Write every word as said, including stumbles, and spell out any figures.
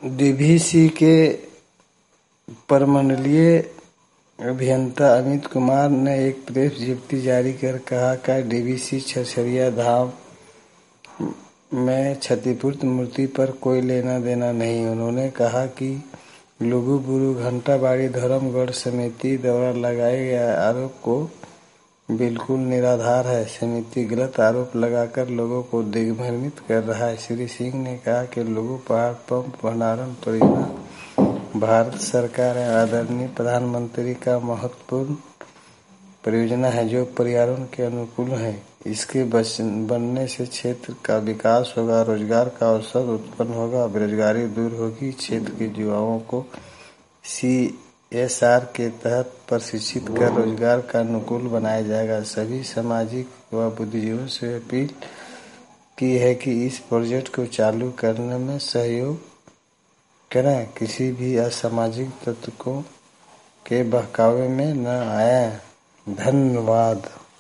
DVC के प्रमंडलीय अभियंता अमित कुमार ने एक प्रेस विज्ञप्ति जारी कर कहा कि डीवीसी छछरिया धाम में क्षतिपूर्ति मूर्ति पर कोई लेना देना नहीं। उन्होंने कहा कि लुगुबुरु घंटाबाड़ी धर्मगढ़ समिति द्वारा लगाए गए आरोप को बिल्कुल निराधार है। समिति गलत आरोप लगाकर लोगों को दिग्भ्रमित कर रहा है। श्री सिंह ने कहा कि लुगु पहाड़ पंप भंडारण परियोजना भारत सरकार एवं आदरणीय प्रधानमंत्री का महत्वपूर्ण परियोजना है जो पर्यावरण के अनुकूल है। इसके बनने से क्षेत्र का विकास होगा, रोजगार का अवसर उत्पन्न होगा, बेरोजगारी दूर होगी, क्षेत्र के युवाओं को सीएसआर के तहत प्रशिक्षित कर रोजगार का अनुकूल बनाया जाएगा। सभी सामाजिक व बुद्धिजीवियों से अपील की है कि इस प्रोजेक्ट को चालू करने में सहयोग करें, किसी भी असामाजिक तत्व के बहकावे में न आए। धन्यवाद।